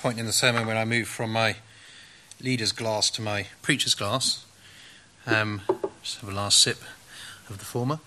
point in the sermon when I moved from my leader's glass to my preacher's glass. Just have a last sip of the former.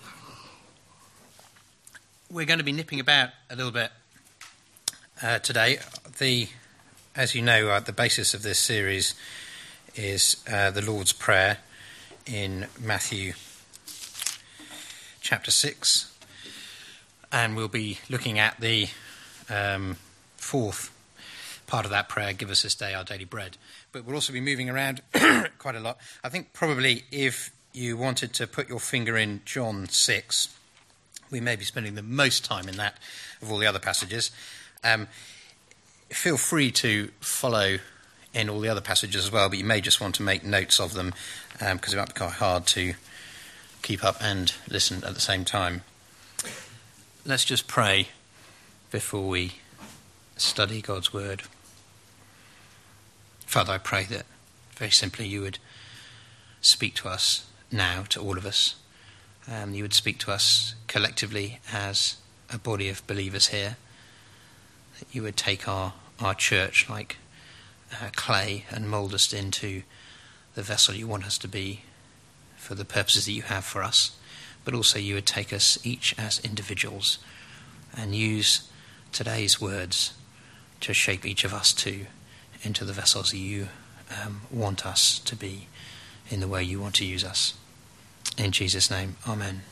We're going to be nipping about a little bit today. As you know, the basis of this series is the Lord's Prayer in Matthew chapter 6, and we'll be looking at the fourth part of that prayer, give us this day our daily bread. But we'll also be moving around quite a lot. I think probably if you wanted to put your finger in John 6, we may be spending the most time in that of all the other passages. Feel free to follow in all the other passages as well, but you may just want to make notes of them because it might be quite hard to keep up and listen at the same time. Let's just pray before we study God's word. Father, I pray that very simply you would speak to us now, to all of us. You would speak to us collectively as a body of believers here. That you would take our church like clay and mould us into the vessel you want us to be for the purposes that you have for us. But also you would take us each as individuals and use today's words to shape each of us into the vessels that you want us to be in the way you want to use us. In Jesus' name, amen.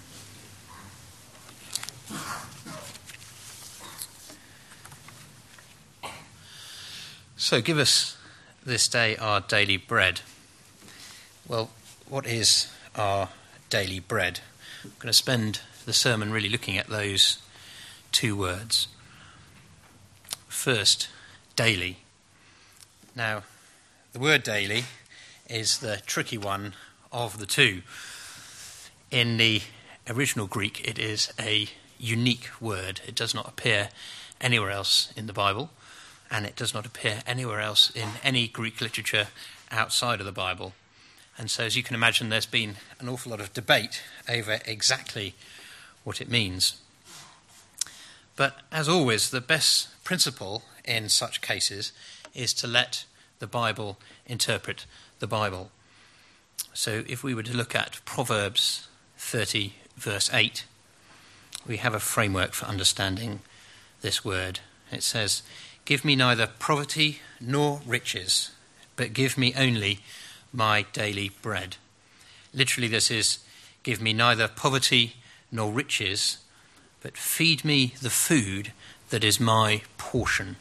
So give us this day our daily bread. Well, what is our daily bread? I'm going to spend the sermon really looking at those two words. First, daily. Now, the word daily is the tricky one of the two. In the original Greek, it is a unique word. It does not appear anywhere else in the Bible, and it does not appear anywhere else in any Greek literature outside of the Bible. And so, as you can imagine, there's been an awful lot of debate over exactly what it means. But as always, the best principle in such cases is to let the Bible interpret the Bible. So if we were to look at Proverbs 30, verse 8, we have a framework for understanding this word. It says, "Give me neither poverty nor riches, but give me only my daily bread." Literally this is, give me neither poverty nor riches, but feed me the food that is my portion.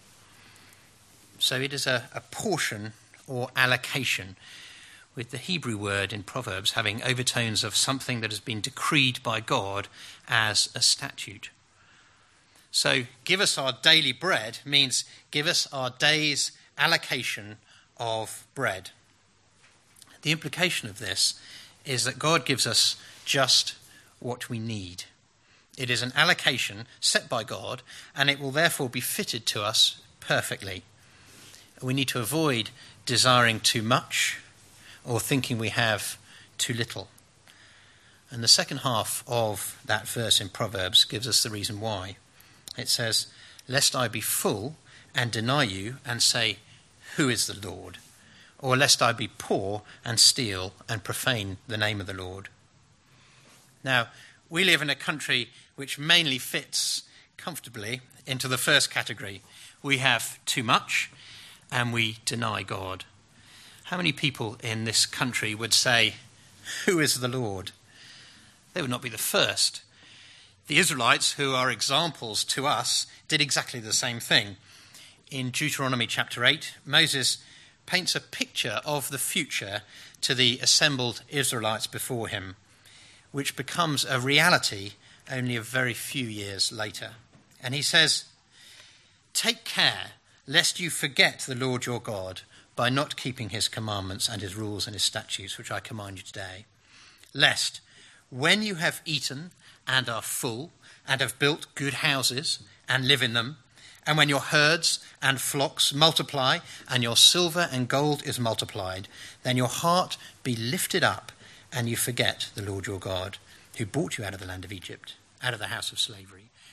So it is a portion or allocation, with the Hebrew word in Proverbs having overtones of something that has been decreed by God as a statute. So give us our daily bread means give us our day's allocation of bread. The implication of this is that God gives us just what we need. It is an allocation set by God, and it will therefore be fitted to us perfectly. We need to avoid desiring too much or thinking we have too little. And the second half of that verse in Proverbs gives us the reason why. It says, "Lest I be full and deny you and say, 'Who is the Lord?' Or lest I be poor and steal and profane the name of the Lord." Now, we live in a country which mainly fits comfortably into the first category. We have too much and we deny God. How many people in this country would say, "Who is the Lord?" They would not be the first. The Israelites, who are examples to us, did exactly the same thing. In Deuteronomy chapter 8, Moses paints a picture of the future to the assembled Israelites before him, which becomes a reality only a very few years later. And he says, "Take care lest you forget the Lord your God by not keeping his commandments and his rules and his statutes, which I command you today. Lest, when you have eaten and are full and have built good houses and live in them, and when your herds and flocks multiply and your silver and gold is multiplied, then your heart be lifted up and you forget the Lord your God, who brought you out of the land of Egypt, out of the house of slavery,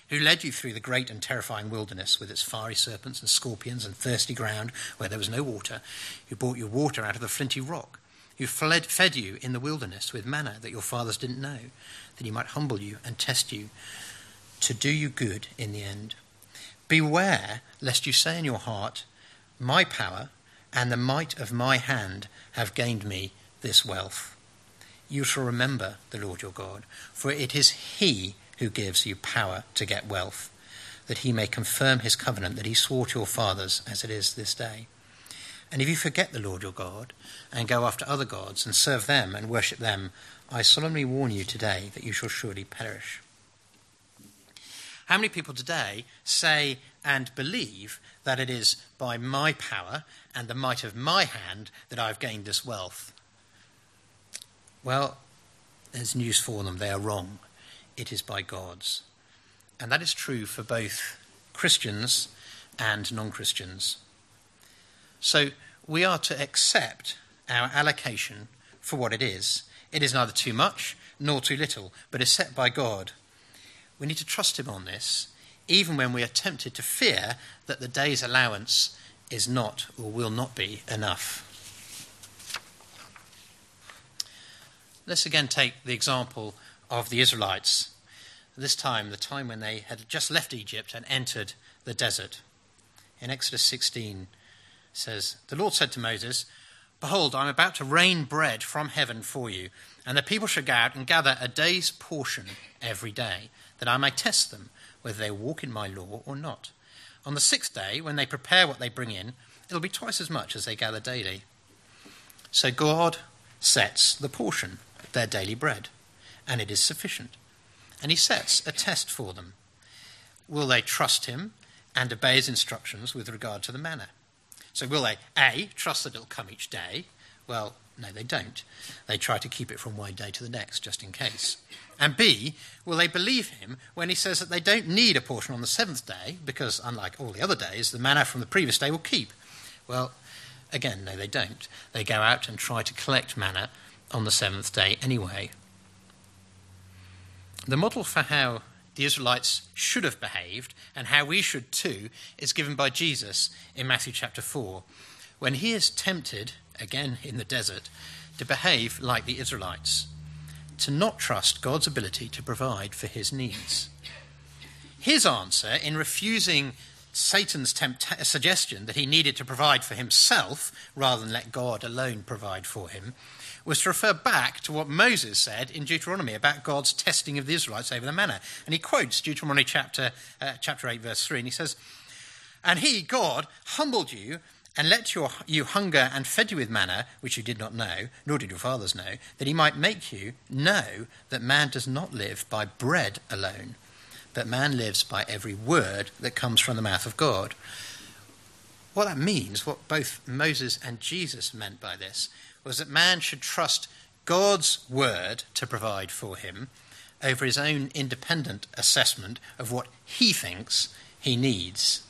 who led you through the great and terrifying wilderness with its fiery serpents and scorpions and thirsty ground where there was no water, who brought you water out of the flinty rock, who fed you in the wilderness with manna that your fathers didn't know, that he might humble you and test you, to do you good in the end. Beware lest you say in your heart, my power and the might of my hand have gained me this wealth. You shall remember the Lord your God, for it is he who gives you power to get wealth, that he may confirm his covenant that he swore to your fathers as it is this day. And if you forget the Lord your God and go after other gods and serve them and worship them, I solemnly warn you today that you shall surely perish. How many people today say and believe that it is by my power and the might of my hand that I've gained this wealth? Well, there's news for them. They are wrong. It is by God's. And that is true for both Christians and non-Christians. So we are to accept our allocation for what it is. It is neither too much nor too little, but is set by God. We need to trust him on this, even when we are tempted to fear that the day's allowance is not or will not be enough. Let's again take the example of the Israelites. This time, the time when they had just left Egypt and entered the desert. In Exodus 16 says, the Lord said to Moses, behold, I am about to rain bread from heaven for you, and the people shall go out and gather a day's portion every day, that I may test them, whether they walk in my law or not. On the sixth day, when they prepare what they bring in, it will be twice as much as they gather daily. So God sets the portion, their daily bread, and it is sufficient. And he sets a test for them. Will they trust him and obey his instructions with regard to the manna? So will they, A, trust that it'll come each day? Well, no, they don't. They try to keep it from one day to the next, just in case. And B, will they believe him when he says that they don't need a portion on the seventh day, because unlike all the other days, the manna from the previous day will keep? Well, again, no, they don't. They go out and try to collect manna on the seventh day anyway. The model for how the Israelites should have behaved, and how we should too, is given by Jesus in Matthew chapter 4, when he is tempted, again in the desert, to behave like the Israelites, to not trust God's ability to provide for his needs. His answer in refusing Satan's suggestion that he needed to provide for himself rather than let God alone provide for him was to refer back to what Moses said in Deuteronomy about God's testing of the Israelites over the manna. And he quotes Deuteronomy chapter 8, verse 3, and he says, and he, God, humbled you and let you hunger and fed you with manna, which you did not know, nor did your fathers know, that he might make you know that man does not live by bread alone, but man lives by every word that comes from the mouth of God. What that means, what both Moses and Jesus meant by this, was that man should trust God's word to provide for him over his own independent assessment of what he thinks he needs.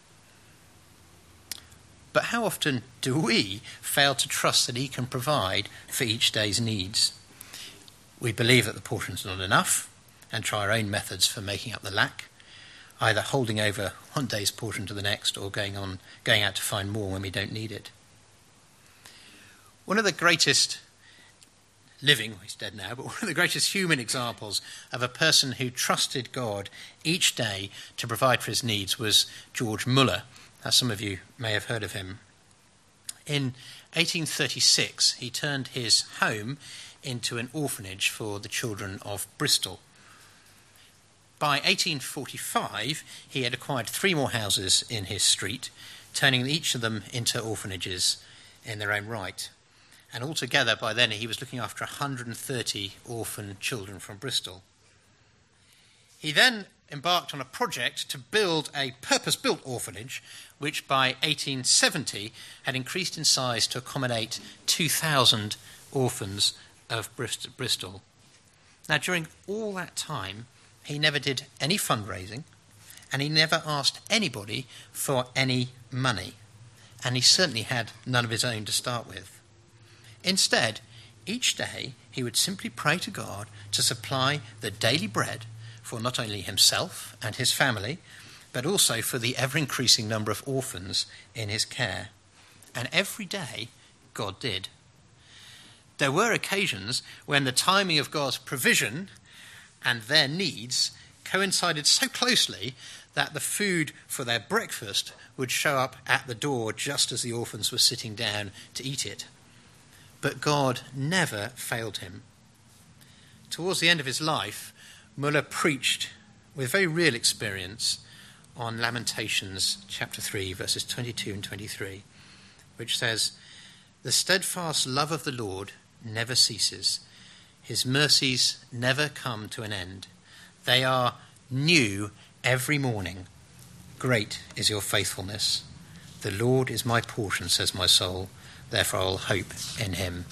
But how often do we fail to trust that he can provide for each day's needs? We believe that the portion's not enough and try our own methods for making up the lack, either holding over one day's portion to the next or going out to find more when we don't need it. One of the greatest living, he's dead now, but one of the greatest human examples of a person who trusted God each day to provide for his needs was George Muller. As some of you may have heard of him. In 1836, he turned his home into an orphanage for the children of Bristol. By 1845, he had acquired 3 more houses in his street, turning each of them into orphanages in their own right. And altogether, by then, he was looking after 130 orphan children from Bristol. He then embarked on a project to build a purpose-built orphanage, which by 1870 had increased in size to accommodate 2,000 orphans of Bristol. Now, during all that time, he never did any fundraising, and he never asked anybody for any money, and he certainly had none of his own to start with. Instead, each day he would simply pray to God to supply the daily bread for not only himself and his family, but also for the ever-increasing number of orphans in his care. And every day, God did. There were occasions when the timing of God's provision and their needs coincided so closely that the food for their breakfast would show up at the door just as the orphans were sitting down to eat it. But God never failed him. Towards the end of his life, Muller preached with very real experience on Lamentations chapter 3, verses 22 and 23, which says, "The steadfast love of the Lord never ceases. His mercies never come to an end. They are new every morning. Great is your faithfulness. The Lord is my portion, says my soul. Therefore I will hope in him."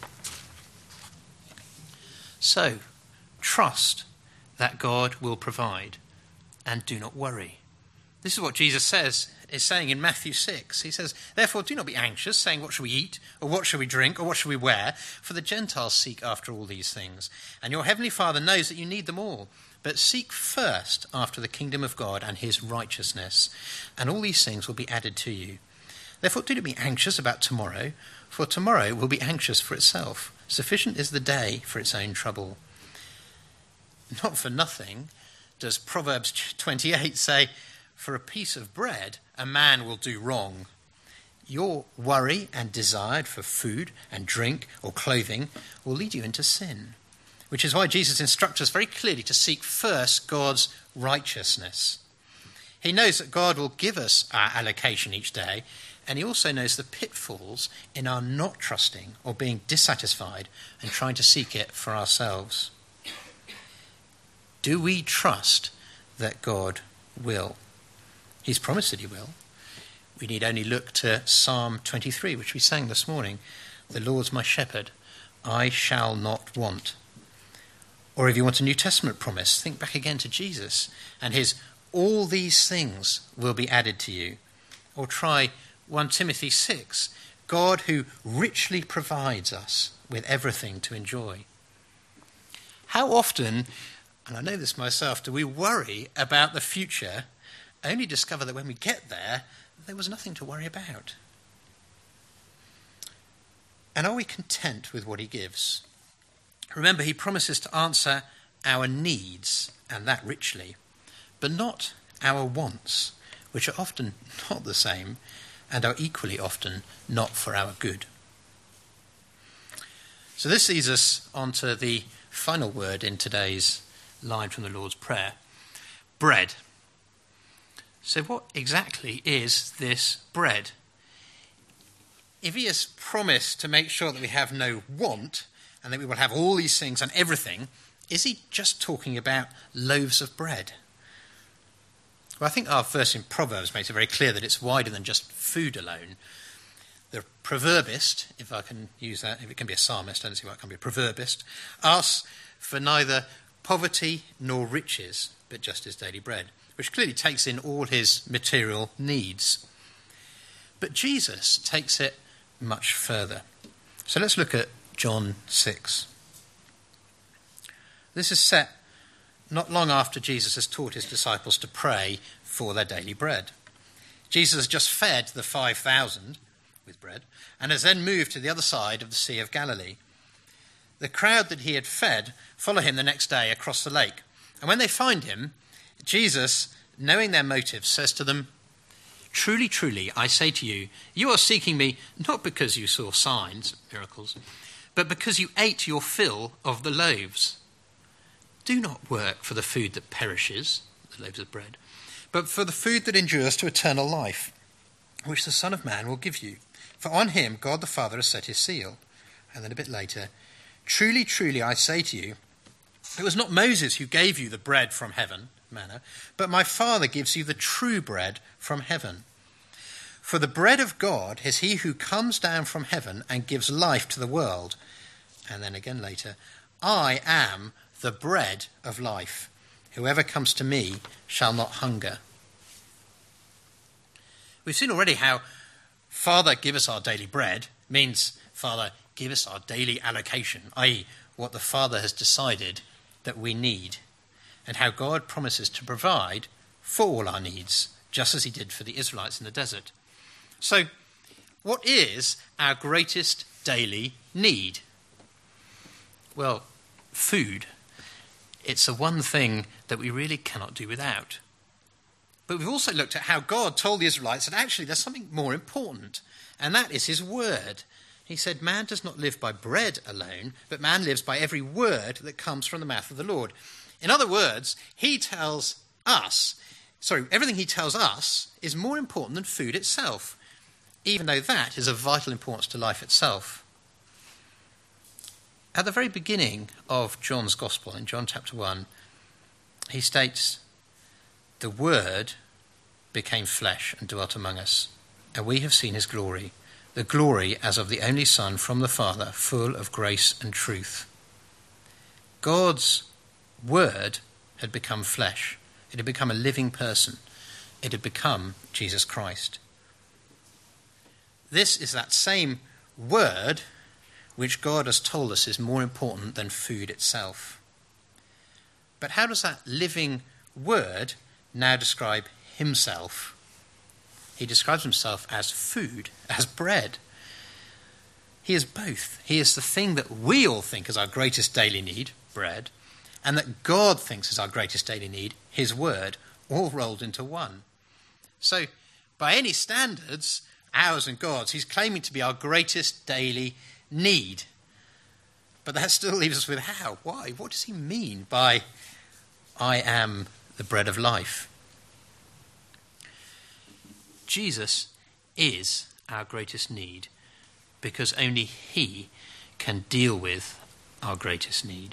So, trust that God will provide and do not worry. This is what Jesus is saying in Matthew 6. He says, "Therefore do not be anxious, saying, what shall we eat, or what shall we drink, or what shall we wear? For the Gentiles seek after all these things. And your heavenly Father knows that you need them all. But seek first after the kingdom of God and his righteousness, and all these things will be added to you. Therefore do not be anxious about tomorrow, for tomorrow will be anxious for itself. Sufficient is the day for its own trouble." Not for nothing does Proverbs 28 say, "For a piece of bread a man will do wrong." Your worry and desire for food and drink or clothing will lead you into sin, which is why Jesus instructs us very clearly to seek first God's righteousness. He knows that God will give us our allocation each day, and he also knows the pitfalls in our not trusting or being dissatisfied and trying to seek it for ourselves. Do we trust that God will? He's promised that he will. We need only look to Psalm 23, which we sang this morning. "The Lord's my shepherd, I shall not want." Or if you want a New Testament promise, think back again to Jesus and his "all these things will be added to you." Or try 1 Timothy 6, God who richly provides us with everything to enjoy. How often, and I know this myself, do we worry about the future, only discover that when we get there was nothing to worry about? And are we content with what he gives? Remember, he promises to answer our needs, and that richly, but not our wants, which are often not the same and are equally often not for our good. So this leads us on to the final word in today's line from the Lord's Prayer: bread. So what exactly is this bread? If he has promised to make sure that we have no want and that we will have all these things and everything, is he just talking about loaves of bread? Well, I think our verse in Proverbs makes it very clear that it's wider than just food alone. The proverbist, if I can use that, if it can be a psalmist, I don't see why it can be a proverbist, asks for neither poverty nor riches, but just his daily bread, which clearly takes in all his material needs. But Jesus takes it much further. So let's look at John 6. This is set not long after Jesus has taught his disciples to pray for their daily bread. Jesus has just fed the 5,000 with bread and has then moved to the other side of the Sea of Galilee. The crowd that he had fed follow him the next day across the lake. And when they find him, Jesus, knowing their motives, says to them, "Truly, truly, I say to you, you are seeking me not because you saw signs, miracles, but because you ate your fill of the loaves. Do not work for the food that perishes," the loaves of bread, "but for the food that endures to eternal life, which the Son of Man will give you. For on him God the Father has set his seal." And then a bit later, "Truly, truly, I say to you, it was not Moses who gave you the bread from heaven, manna, but my Father gives you the true bread from heaven. For the bread of God is he who comes down from heaven and gives life to the world." And then again later, "I am the bread of life. Whoever comes to me shall not hunger." We've seen already how "Father, give us our daily bread" means "Father, give us our daily allocation," i.e. what the Father has decided that we need. and how God promises to provide for all our needs, just as he did for the Israelites in the desert. So, what is our greatest daily need? Well, food. It's the one thing that we really cannot do without. But we've also looked at how God told the Israelites that actually there's something more important, and that is his word. He said, man does not live by bread alone, but man lives by every word that comes from the mouth of the Lord. In other words, everything he tells us is more important than food itself, even though that is of vital importance to life itself. At the very beginning of John's Gospel, in John chapter 1, he states, the Word became flesh and dwelt among us, and we have seen his glory, the glory as of the only Son from the Father, full of grace and truth. God's Word had become flesh. It had become a living person. It had become Jesus Christ. This is that same Word which God has told us is more important than food itself. But how does that living Word now describe himself? He describes himself as food, as bread. He is both. He is the thing that we all think is our greatest daily need, bread, and that God thinks is our greatest daily need, his word, all rolled into one. So, by any standards, ours and God's, he's claiming to be our greatest daily need. But that still leaves us with how? Why? What does he mean by, I am the bread of life? Jesus is our greatest need because only he can deal with our greatest need.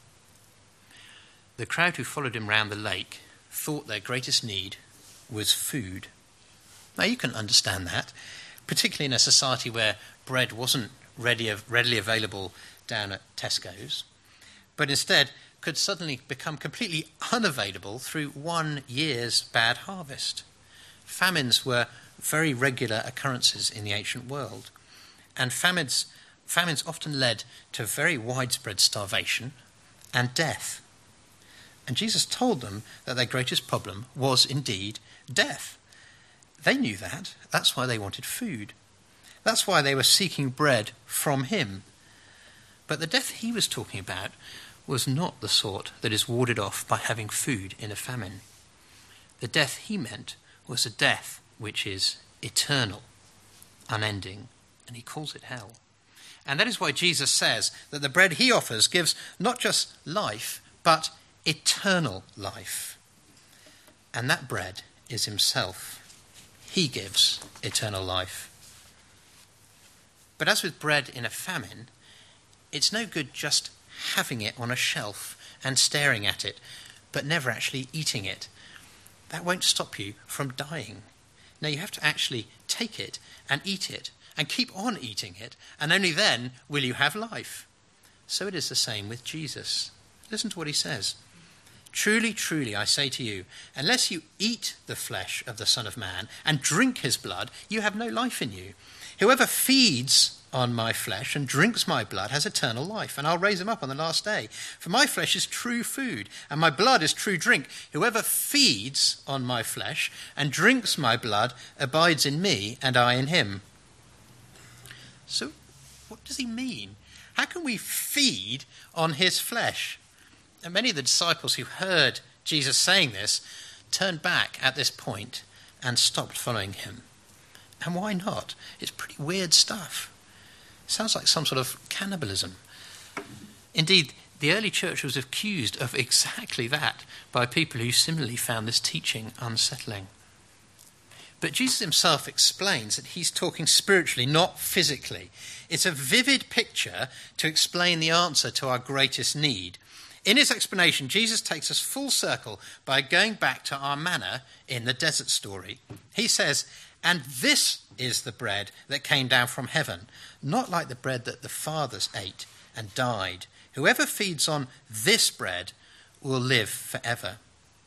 The crowd who followed him round the lake thought their greatest need was food. Now you can understand that, particularly in a society where bread wasn't readily available down at Tesco's, but instead could suddenly become completely unavailable through 1 year's bad harvest. Famines were very regular occurrences in the ancient world, and famines often led to very widespread starvation and death. And Jesus told them that their greatest problem was indeed death. They knew that. That's why they wanted food. That's why they were seeking bread from him. But the death he was talking about was not the sort that is warded off by having food in a famine. The death he meant was a death which is eternal, unending, and he calls it hell. And that is why Jesus says that the bread he offers gives not just life, but eternal life. And that bread is himself. He gives eternal life. But as with bread in a famine, it's no good just having it on a shelf and staring at it, but never actually eating it. That won't stop you from dying. No, you have to actually take it and eat it and keep on eating it, and only then will you have life. So it is the same with Jesus. Listen to what he says. Truly, truly, I say to you, unless you eat the flesh of the Son of Man and drink his blood, you have no life in you. Whoever feeds on my flesh and drinks my blood has eternal life, and I'll raise him up on the last day. For my flesh is true food, and my blood is true drink. Whoever feeds on my flesh and drinks my blood abides in me, and I in him. So, what does he mean? How can we feed on his flesh? And many of the disciples who heard Jesus saying this turned back at this point and stopped following him. And why not? It's pretty weird stuff. Sounds like some sort of cannibalism. Indeed, the early church was accused of exactly that by people who similarly found this teaching unsettling. But Jesus himself explains that he's talking spiritually, not physically. It's a vivid picture to explain the answer to our greatest need. In his explanation, Jesus takes us full circle by going back to our manna in the desert story. He says, and this is the bread that came down from heaven, not like the bread that the fathers ate and died. Whoever feeds on this bread will live forever.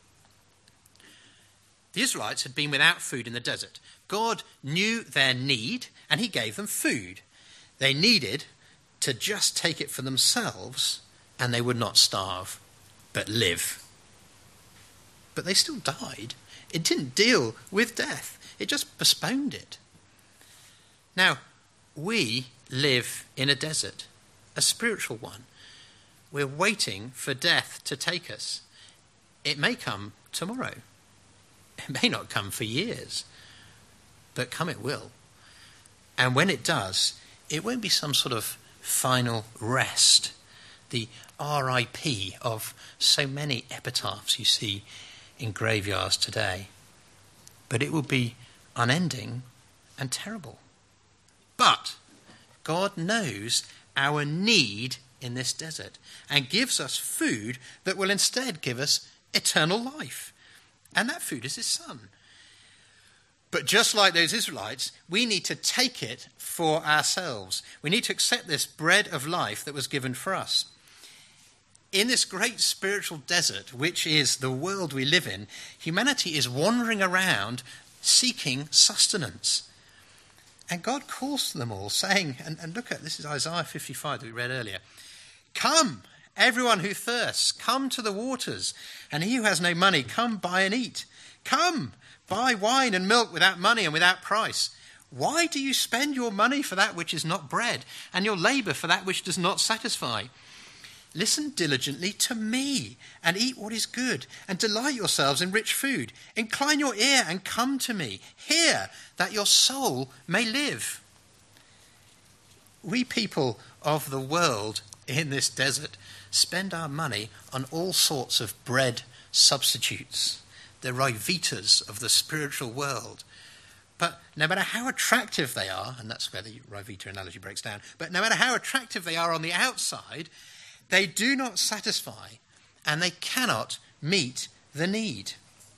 The Israelites had been without food in the desert. God knew their need, and he gave them food. They needed to just take it for themselves, and they would not starve, but live. but they still died. It didn't deal with death. It just postponed it. Now, we live in a desert, a spiritual one. We're waiting for death to take us. It may come tomorrow. It may not come for years, but come it will. And when it does, it won't be some sort of final rest, the RIP of so many epitaphs you see in graveyards today. But it will be unending and terrible. But God knows our need in this desert and gives us food that will instead give us eternal life. And that food is his Son. But just like those Israelites, we need to take it for ourselves. We need to accept this bread of life that was given for us. In this great spiritual desert, which is the world we live in, humanity is wandering around seeking sustenance. And God calls to them all, saying, and look at, this is Isaiah 55 that we read earlier, "Come, everyone who thirsts, come to the waters, and he who has no money, come buy and eat. Come, buy wine and milk without money and without price. Why do you spend your money for that which is not bread, and your labour for that which does not satisfy? Listen diligently to me, and eat what is good, and delight yourselves in rich food. Incline your ear and come to me. Hear, that your soul may live." We people of the world in this desert spend our money on all sorts of bread substitutes, the Ryvitas of the spiritual world. But no matter how attractive they are, and that's where the Ryvita analogy breaks down, but no matter how attractive they are on the outside, they do not satisfy, and they cannot meet the need.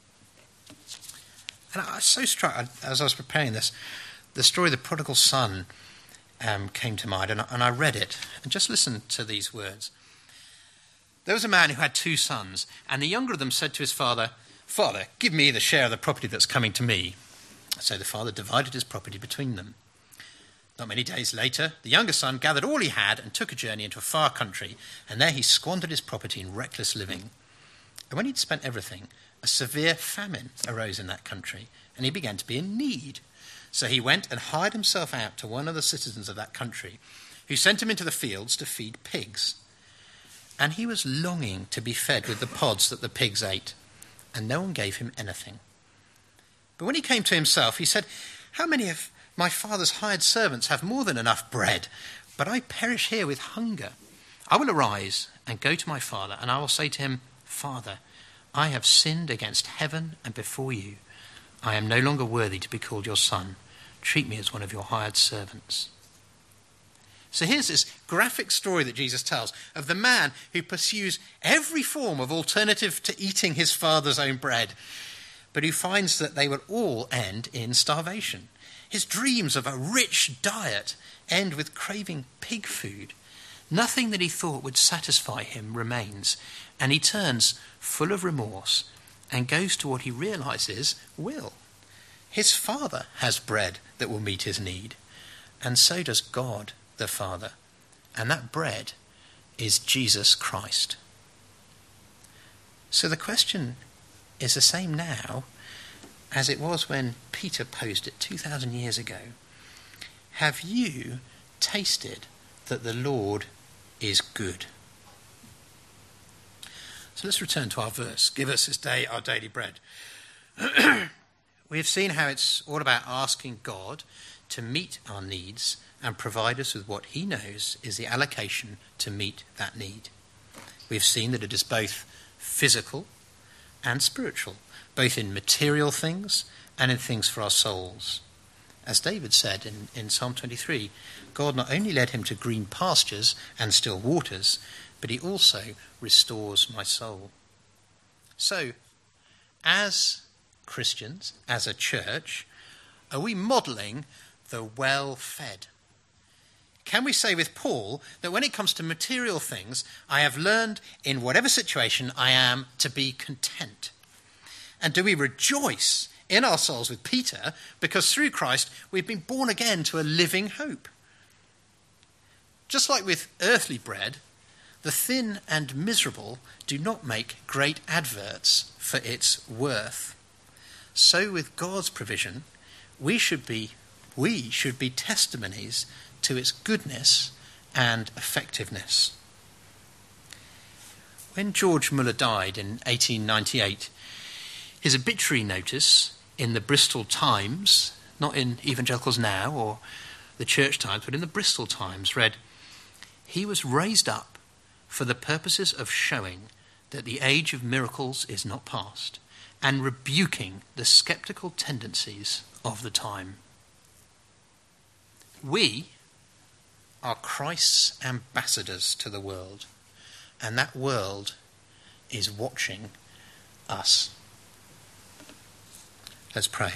And I was so struck, as I was preparing this, the story of the prodigal son came to mind, and I read it, and just listen to these words. There was a man who had 2 sons, and the younger of them said to his father, "Father, give me the share of the property that's coming to me." So the father divided his property between them. Not many days later, the younger son gathered all he had and took a journey into a far country, and there he squandered his property in reckless living. And when he'd spent everything, a severe famine arose in that country, and he began to be in need. So he went and hired himself out to one of the citizens of that country, who sent him into the fields to feed pigs. And he was longing to be fed with the pods that the pigs ate, and no one gave him anything. But when he came to himself, he said, "How many of my father's hired servants have more than enough bread, but I perish here with hunger? I will arise and go to my father, and I will say to him, 'Father, I have sinned against heaven and before you. I am no longer worthy to be called your son. Treat me as one of your hired servants.'" So here's this graphic story that Jesus tells of the man who pursues every form of alternative to eating his father's own bread, but who finds that they will all end in starvation. His dreams of a rich diet end with craving pig food. Nothing that he thought would satisfy him remains, and he turns full of remorse and goes to what he realizes will. His father has bread that will meet his need, and so does God the Father, and that bread is Jesus Christ. So the question is the same now as it was when Peter posed it 2,000 years ago. Have you tasted that the Lord is good? So let's return to our verse. Give us this day our daily bread. We have seen how it's all about asking God to meet our needs and provide us with what he knows is the allocation to meet that need. We've seen that it is both physical and spiritual, both in material things and in things for our souls. As David said in Psalm 23, God not only led him to green pastures and still waters, but he also restores my soul. So, as Christians, as a church, are we modelling the well-fed? Can we say with Paul that when it comes to material things, I have learned in whatever situation I am to be content? And do we rejoice in our souls with Peter because through Christ we've been born again to a living hope? Just like with earthly bread, The thin and miserable do not make great adverts for its worth. So with God's provision, we should be testimonies to its goodness and effectiveness. When George Muller died in 1898, his obituary notice in the Bristol Times, not in Evangelicals Now or the Church Times, but in the Bristol Times, read, "He was raised up for the purposes of showing that the age of miracles is not past, and rebuking the sceptical tendencies of the time." We are Christ's ambassadors to the world, and that world is watching us. Let's pray.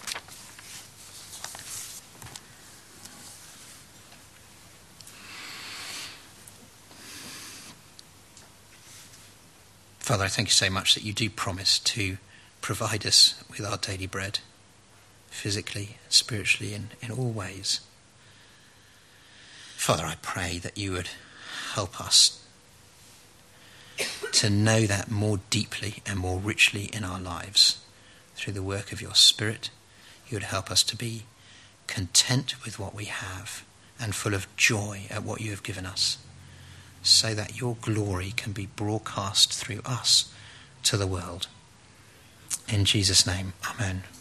Father, I thank you so much that you do promise to provide us with our daily bread, physically, spiritually, in all ways. Father, I pray that you would help us to know that more deeply and more richly in our lives. Through the work of your Spirit, you would help us to be content with what we have and full of joy at what you have given us, so that your glory can be broadcast through us to the world. In Jesus' name, amen.